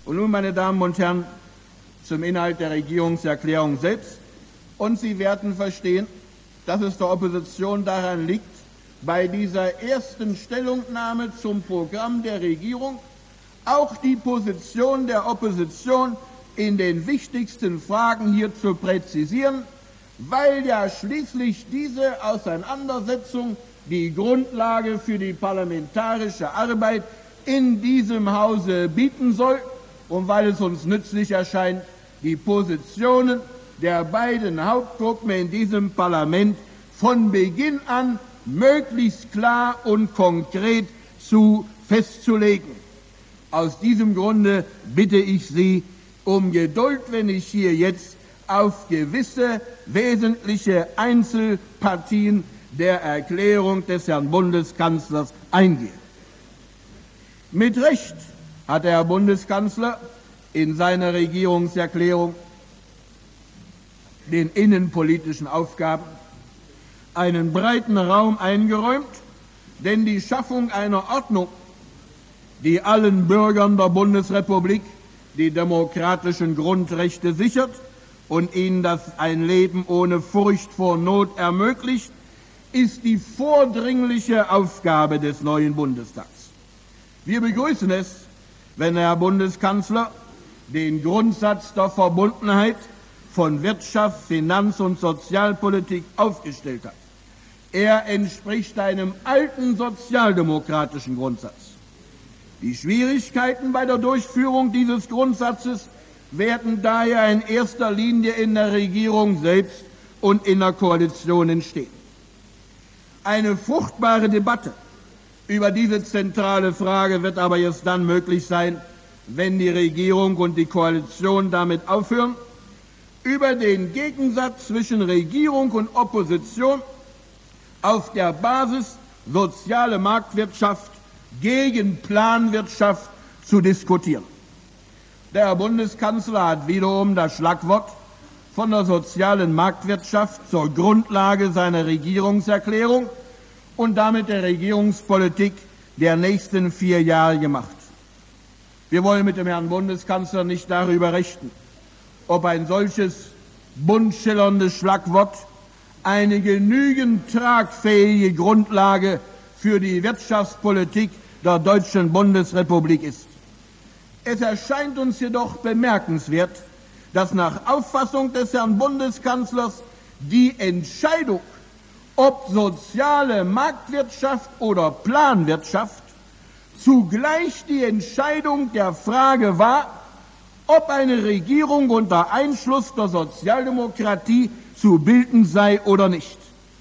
Und nun, meine Damen und Herren, zum Inhalt der Regierungserklärung selbst. Und Sie werden verstehen, dass es der Opposition daran liegt, bei dieser ersten Stellungnahme zum Programm der Regierung auch die Position der Opposition in den wichtigsten Fragen hier zu präzisieren, weil ja schließlich diese Auseinandersetzung die Grundlage für die parlamentarische Arbeit in diesem Hause bieten soll und weil es uns nützlich erscheint, die Positionen der beiden Hauptgruppen in diesem Parlament von Beginn an möglichst klar und konkret festzulegen. Aus diesem Grunde bitte ich Sie um Geduld, wenn ich hier jetzt auf gewisse wesentliche Einzelpartien der Erklärung des Herrn Bundeskanzlers eingehe. Mit Recht hat der Herr Bundeskanzler in seiner Regierungserklärung den innenpolitischen Aufgaben einen breiten Raum eingeräumt, denn die Schaffung einer Ordnung, die allen Bürgern der Bundesrepublik die demokratischen Grundrechte sichert und ihnen ein Leben ohne Furcht vor Not ermöglicht, ist die vordringliche Aufgabe des neuen Bundestags. Wir begrüßen es, wenn der Herr Bundeskanzler den Grundsatz der Verbundenheit von Wirtschaft, Finanz- und Sozialpolitik aufgestellt hat. Er entspricht einem alten sozialdemokratischen Grundsatz. Die Schwierigkeiten bei der Durchführung dieses Grundsatzes werden daher in erster Linie in der Regierung selbst und in der Koalition entstehen. Eine fruchtbare Debatte über diese zentrale Frage wird aber erst dann möglich sein, wenn die Regierung und die Koalition damit aufhören, über den Gegensatz zwischen Regierung und Opposition auf der Basis soziale Marktwirtschaft gegen Planwirtschaft zu diskutieren. Der Herr Bundeskanzler hat wiederum das Schlagwort von der sozialen Marktwirtschaft zur Grundlage seiner Regierungserklärung und damit der Regierungspolitik der nächsten 4 Jahre gemacht. Wir wollen mit dem Herrn Bundeskanzler nicht darüber rechten, ob ein solches bunt schillerndes Schlagwort eine genügend tragfähige Grundlage für die Wirtschaftspolitik der deutschen Bundesrepublik ist. Es erscheint uns jedoch bemerkenswert, dass nach Auffassung des Herrn Bundeskanzlers die Entscheidung, ob soziale Marktwirtschaft oder Planwirtschaft, zugleich die Entscheidung der Frage war, ob eine Regierung unter Einschluss der Sozialdemokratie zu bilden sei oder nicht.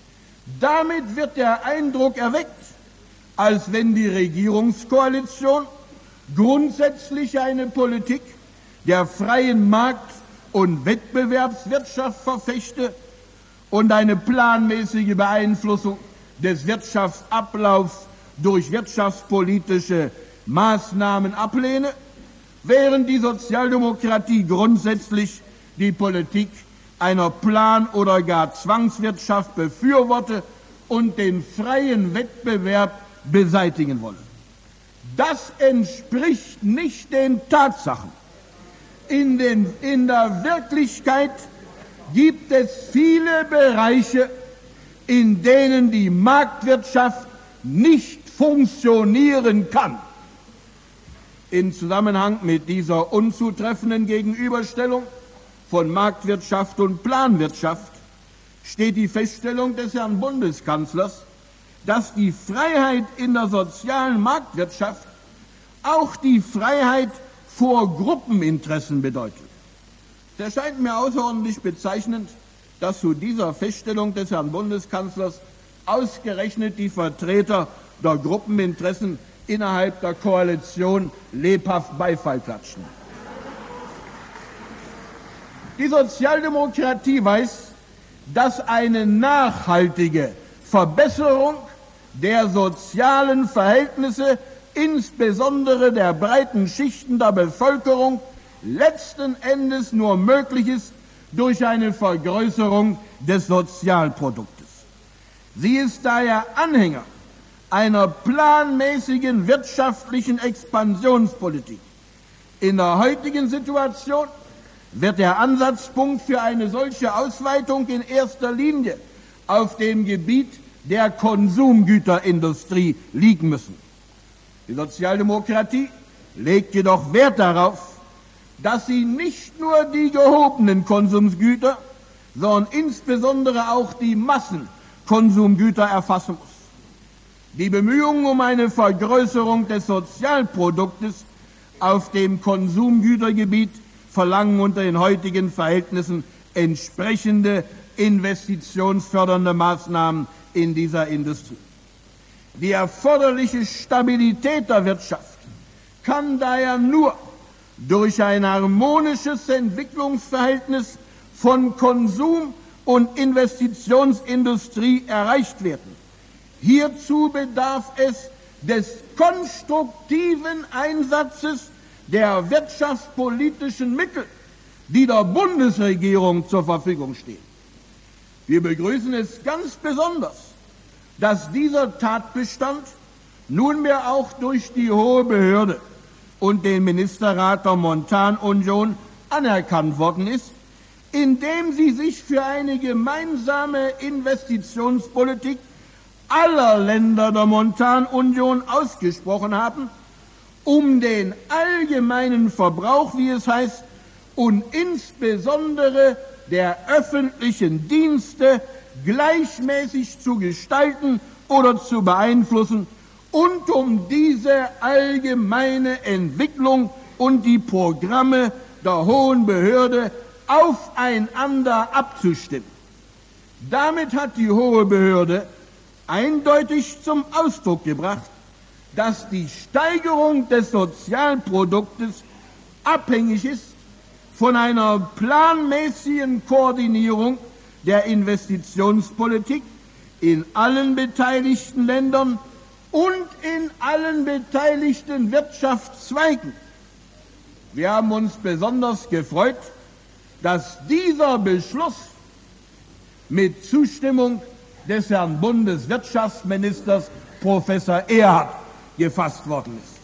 Damit wird der Eindruck erweckt, als wenn die Regierungskoalition grundsätzlich eine Politik der freien Markt- und Wettbewerbswirtschaft verfechte und eine planmäßige Beeinflussung des Wirtschaftsablaufs durch wirtschaftspolitische Maßnahmen ablehne, während die Sozialdemokratie grundsätzlich die Politik einer Plan- oder gar Zwangswirtschaft befürworte und den freien Wettbewerb beseitigen wolle. Das entspricht nicht den Tatsachen. In der Wirklichkeit gibt es viele Bereiche, in denen die Marktwirtschaft nicht funktionieren kann. Im Zusammenhang mit dieser unzutreffenden Gegenüberstellung von Marktwirtschaft und Planwirtschaft steht die Feststellung des Herrn Bundeskanzlers, dass die Freiheit in der sozialen Marktwirtschaft auch die Freiheit vor Gruppeninteressen bedeutet. Es erscheint mir außerordentlich bezeichnend, dass zu dieser Feststellung des Herrn Bundeskanzlers ausgerechnet die Vertreter der Gruppeninteressen innerhalb der Koalition lebhaft Beifall klatschen. Die Sozialdemokratie weiß, dass eine nachhaltige Verbesserung der sozialen Verhältnisse, insbesondere der breiten Schichten der Bevölkerung, letzten Endes nur möglich ist durch eine Vergrößerung des Sozialproduktes. Sie ist daher Anhänger einer planmäßigen wirtschaftlichen Expansionspolitik, In der heutigen Situation wird der Ansatzpunkt für eine solche Ausweitung in erster Linie auf dem Gebiet der Konsumgüterindustrie liegen müssen. Die Sozialdemokratie legt jedoch Wert darauf, dass sie nicht nur die gehobenen Konsumgüter, sondern insbesondere auch die Massenkonsumgüter erfassen muss. Die Bemühungen um eine Vergrößerung des Sozialproduktes auf dem Konsumgütergebiet verlangen unter den heutigen Verhältnissen entsprechende investitionsfördernde Maßnahmen in dieser Industrie. Die erforderliche Stabilität der Wirtschaft kann daher nur durch ein harmonisches Entwicklungsverhältnis von Konsum und Investitionsindustrie erreicht werden. Hierzu bedarf es des konstruktiven Einsatzes der wirtschaftspolitischen Mittel, die der Bundesregierung zur Verfügung stehen. Wir begrüßen es ganz besonders, dass dieser Tatbestand nunmehr auch durch die Hohe Behörde und den Ministerrat der Montanunion anerkannt worden ist, indem sie sich für eine gemeinsame Investitionspolitik aller Länder der Montanunion ausgesprochen haben, um den allgemeinen Verbrauch, wie es heißt, und insbesondere der öffentlichen Dienste gleichmäßig zu gestalten oder zu beeinflussen und um diese allgemeine Entwicklung und die Programme der Hohen Behörde aufeinander abzustimmen. Damit hat die Hohe Behörde eindeutig zum Ausdruck gebracht, dass die Steigerung des Sozialproduktes abhängig ist von einer planmäßigen Koordinierung der Investitionspolitik in allen beteiligten Ländern und in allen beteiligten Wirtschaftszweigen. Wir haben uns besonders gefreut, dass dieser Beschluss mit Zustimmung des Herrn Bundeswirtschaftsministers Professor Erhard gefasst worden ist.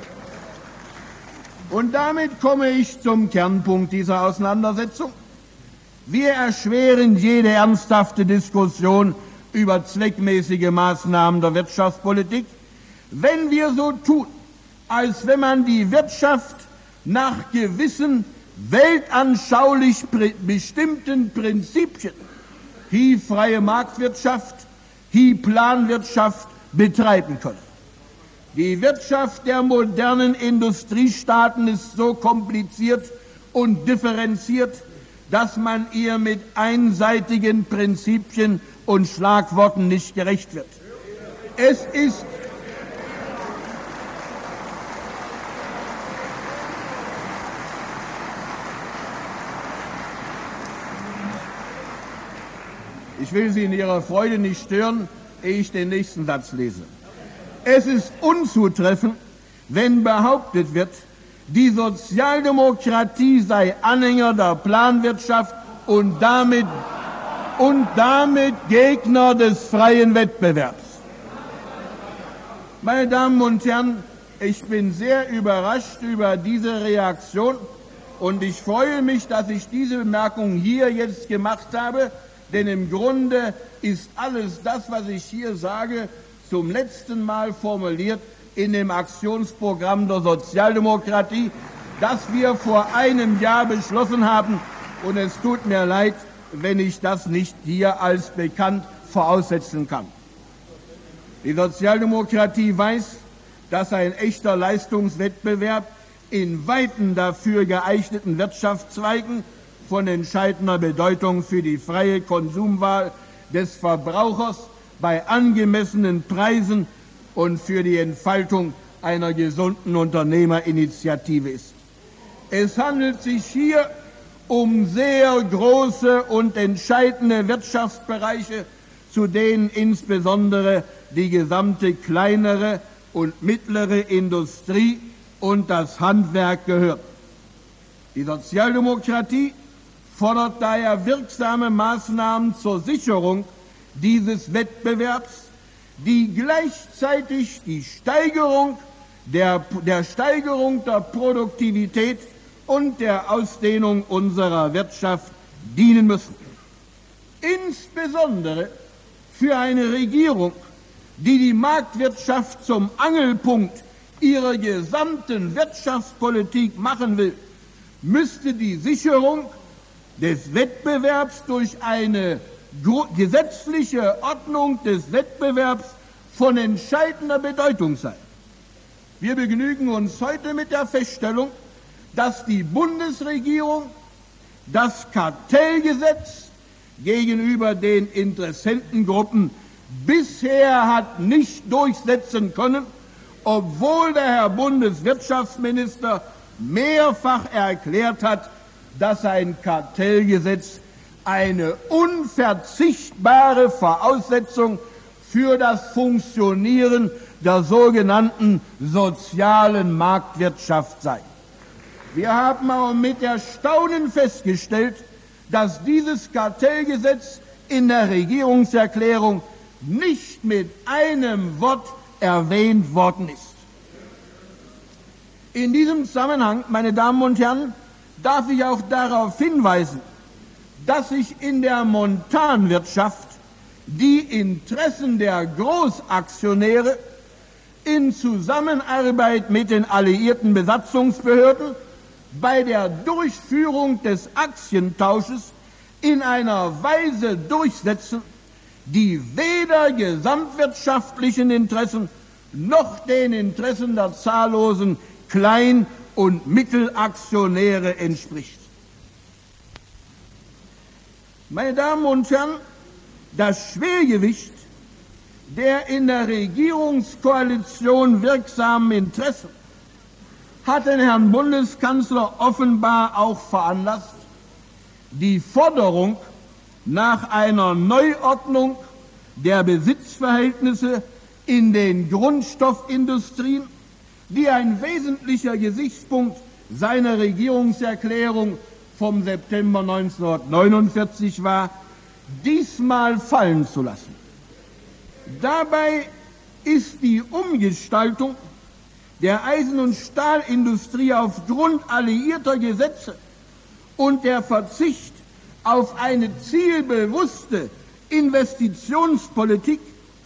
Und damit komme ich zum Kernpunkt dieser Auseinandersetzung. Wir erschweren jede ernsthafte Diskussion über zweckmäßige Maßnahmen der Wirtschaftspolitik, wenn wir so tun, als wenn man die Wirtschaft nach gewissen weltanschaulich bestimmten Prinzipien, wie freie Marktwirtschaft, wie Planwirtschaft, betreiben könne. Die Wirtschaft der modernen Industriestaaten ist so kompliziert und differenziert, dass man ihr mit einseitigen Prinzipien und Schlagworten nicht gerecht wird. Ich will Sie in Ihrer Freude nicht stören, ehe ich den nächsten Satz lese. Es ist unzutreffend, wenn behauptet wird, die Sozialdemokratie sei Anhänger der Planwirtschaft und damit Gegner des freien Wettbewerbs. Meine Damen und Herren, ich bin sehr überrascht über diese Reaktion und ich freue mich, dass ich diese Bemerkung hier jetzt gemacht habe, denn im Grunde ist alles das, was ich hier sage, zum letzten Mal formuliert in dem Aktionsprogramm der Sozialdemokratie, das wir vor einem Jahr beschlossen haben. Und es tut mir leid, wenn ich das nicht hier als bekannt voraussetzen kann. Die Sozialdemokratie weiß, dass ein echter Leistungswettbewerb in weiten dafür geeigneten Wirtschaftszweigen von entscheidender Bedeutung für die freie Konsumwahl des Verbrauchers bei angemessenen Preisen und für die Entfaltung einer gesunden Unternehmerinitiative ist. Es handelt sich hier um sehr große und entscheidende Wirtschaftsbereiche, zu denen insbesondere die gesamte kleinere und mittlere Industrie und das Handwerk gehört. Die Sozialdemokratie fordert daher wirksame Maßnahmen zur Sicherung dieses Wettbewerbs, die gleichzeitig die Steigerung der Steigerung der Produktivität und der Ausdehnung unserer Wirtschaft dienen müssen. Insbesondere für eine Regierung, die die Marktwirtschaft zum Angelpunkt ihrer gesamten Wirtschaftspolitik machen will, müsste die Sicherung des Wettbewerbs durch eine gesetzliche Ordnung des Wettbewerbs von entscheidender Bedeutung sein. Wir begnügen uns heute mit der Feststellung, dass die Bundesregierung das Kartellgesetz gegenüber den Interessentengruppen bisher hat nicht durchsetzen können, obwohl der Herr Bundeswirtschaftsminister mehrfach erklärt hat, dass ein Kartellgesetz eine unverzichtbare Voraussetzung für das Funktionieren der sogenannten sozialen Marktwirtschaft sei. Wir haben auch mit Erstaunen festgestellt, dass dieses Kartellgesetz in der Regierungserklärung nicht mit einem Wort erwähnt worden ist. In diesem Zusammenhang, meine Damen und Herren, darf ich auch darauf hinweisen, dass sich in der Montanwirtschaft die Interessen der Großaktionäre in Zusammenarbeit mit den alliierten Besatzungsbehörden bei der Durchführung des Aktientausches in einer Weise durchsetzen, die weder gesamtwirtschaftlichen Interessen noch den Interessen der zahllosen Klein- und Mittelaktionäre entspricht. Meine Damen und Herren, das Schwergewicht der in der Regierungskoalition wirksamen Interessen hat den Herrn Bundeskanzler offenbar auch veranlasst, die Forderung nach einer Neuordnung der Besitzverhältnisse in den Grundstoffindustrien, die ein wesentlicher Gesichtspunkt seiner Regierungserklärung vom September 1949 war, diesmal fallen zu lassen. Dabei ist die Umgestaltung der Eisen- und Stahlindustrie aufgrund alliierter Gesetze und der Verzicht auf eine zielbewusste Investitionspolitik,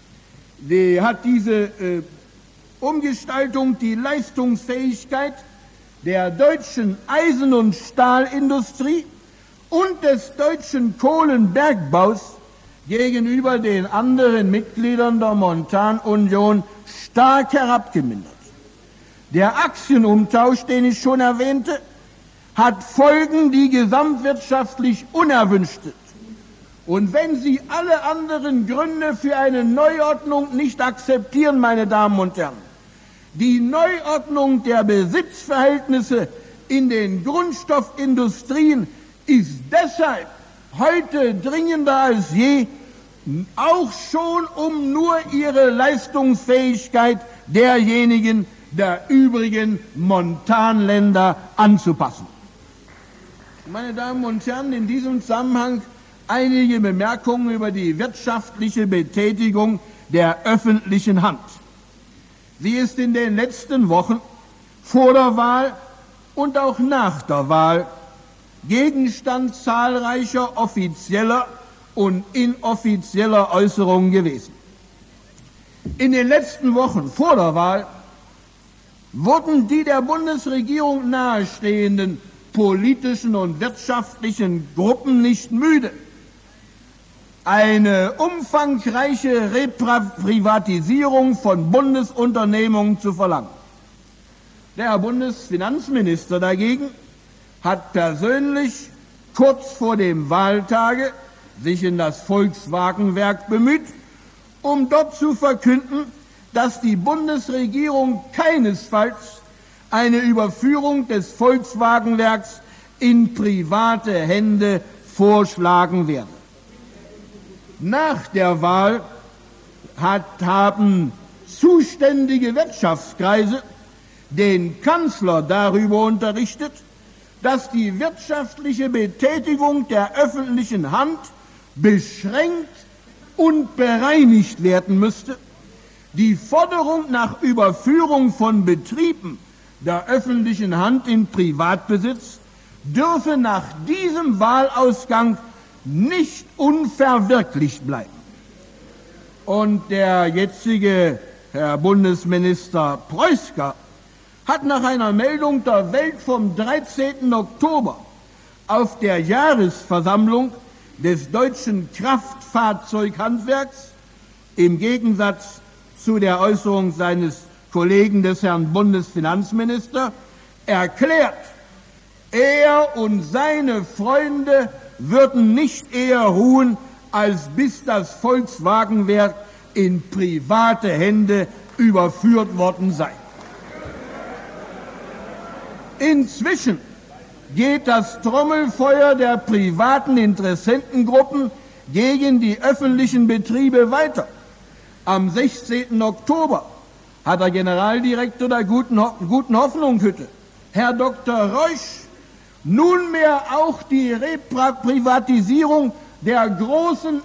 hat diese Umgestaltung die Leistungsfähigkeit der deutschen Eisen- und Stahlindustrie und des deutschen Kohlenbergbaus gegenüber den anderen Mitgliedern der Montanunion stark herabgemindert. Der Aktienumtausch, den ich schon erwähnte, hat Folgen, die gesamtwirtschaftlich unerwünscht sind. Und wenn Sie alle anderen Gründe für eine Neuordnung nicht akzeptieren, meine Damen und Herren, die Neuordnung der Besitzverhältnisse in den Grundstoffindustrien ist deshalb heute dringender als je, auch schon um nur ihre Leistungsfähigkeit derjenigen der übrigen Montanländer anzupassen. Meine Damen und Herren, in diesem Zusammenhang einige Bemerkungen über die wirtschaftliche Betätigung der öffentlichen Hand. Sie ist in den letzten Wochen vor der Wahl und auch nach der Wahl Gegenstand zahlreicher offizieller und inoffizieller Äußerungen gewesen. In den letzten Wochen vor der Wahl wurden die der Bundesregierung nahestehenden politischen und wirtschaftlichen Gruppen nicht müde, eine umfangreiche Reprivatisierung von Bundesunternehmungen zu verlangen. Der Herr Bundesfinanzminister dagegen hat persönlich kurz vor dem Wahltage sich in das Volkswagenwerk bemüht, um dort zu verkünden, dass die Bundesregierung keinesfalls eine Überführung des Volkswagenwerks in private Hände vorschlagen werde. Nach der Wahl haben zuständige Wirtschaftskreise den Kanzler darüber unterrichtet, dass die wirtschaftliche Betätigung der öffentlichen Hand beschränkt und bereinigt werden müsste, Die Forderung nach Überführung von Betrieben der öffentlichen Hand in Privatbesitz dürfe nach diesem Wahlausgang nicht unverwirklicht bleiben. Und der jetzige Herr Bundesminister Preußger hat nach einer Meldung der Welt vom 13. Oktober auf der Jahresversammlung des deutschen Kraftfahrzeughandwerks im Gegensatz zu der Äußerung seines Kollegen des Herrn Bundesfinanzministers erklärt, er und seine Freunde würden nicht eher ruhen, als bis das Volkswagenwerk in private Hände überführt worden sei. Inzwischen geht das Trommelfeuer der privaten Interessentengruppen gegen die öffentlichen Betriebe weiter. Am 16. Oktober hat der Generaldirektor der Guten Hoffnung Hütte, Herr Dr. Reusch, nunmehr auch die Reprivatisierung der großen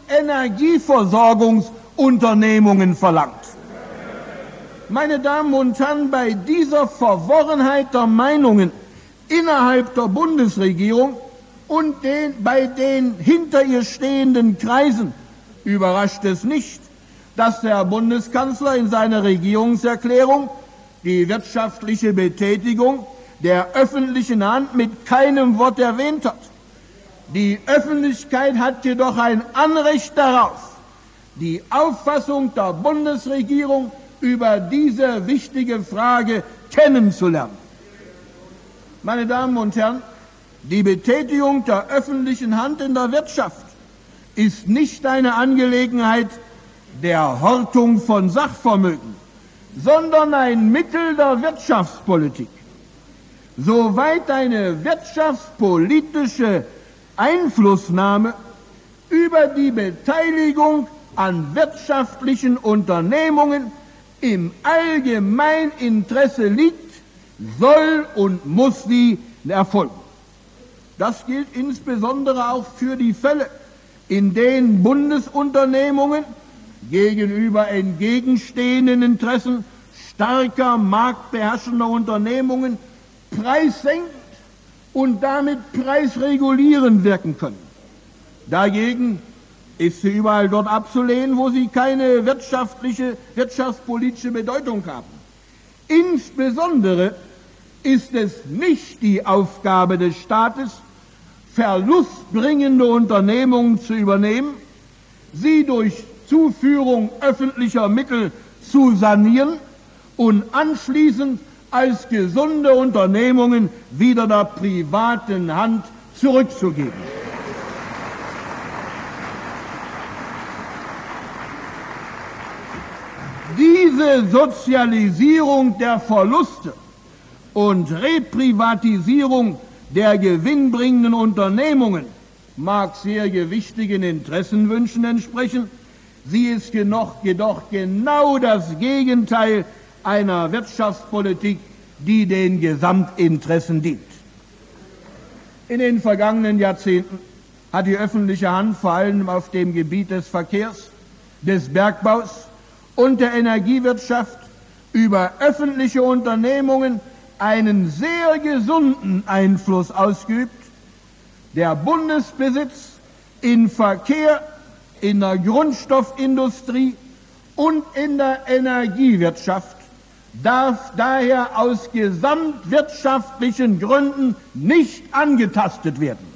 Energieversorgungsunternehmungen verlangt. Meine Damen und Herren, bei dieser Verworrenheit der Meinungen innerhalb der Bundesregierung und bei den hinter ihr stehenden Kreisen überrascht es nicht, dass der Bundeskanzler in seiner Regierungserklärung die wirtschaftliche Betätigung der öffentlichen Hand mit keinem Wort erwähnt hat. Die Öffentlichkeit hat jedoch ein Anrecht darauf, die Auffassung der Bundesregierung über diese wichtige Frage kennenzulernen. Meine Damen und Herren, die Betätigung der öffentlichen Hand in der Wirtschaft ist nicht eine Angelegenheit der Hortung von Sachvermögen, sondern ein Mittel der Wirtschaftspolitik. Soweit eine wirtschaftspolitische Einflussnahme über die Beteiligung an wirtschaftlichen Unternehmungen im Allgemeininteresse liegt, soll und muss sie erfolgen. Das gilt insbesondere auch für die Fälle, in denen Bundesunternehmungen gegenüber entgegenstehenden Interessen starker marktbeherrschender Unternehmungen preissenkend und damit preisregulierend wirken können. Dagegen ist sie überall dort abzulehnen, wo sie keine wirtschaftspolitische Bedeutung haben. Insbesondere ist es nicht die Aufgabe des Staates, verlustbringende Unternehmungen zu übernehmen, sie durch Zuführung öffentlicher Mittel zu sanieren und anschließend als gesunde Unternehmungen wieder der privaten Hand zurückzugeben. Diese Sozialisierung der Verluste und Reprivatisierung der gewinnbringenden Unternehmungen mag sehr gewichtigen Interessenwünschen entsprechen, sie ist jedoch genau das Gegenteil einer Wirtschaftspolitik, die den Gesamtinteressen dient. In den vergangenen Jahrzehnten hat die öffentliche Hand vor allem auf dem Gebiet des Verkehrs, des Bergbaus und der Energiewirtschaft über öffentliche Unternehmungen einen sehr gesunden Einfluss ausgeübt. Der Bundesbesitz in Verkehr, in der Grundstoffindustrie und in der Energiewirtschaft darf daher aus gesamtwirtschaftlichen Gründen nicht angetastet werden.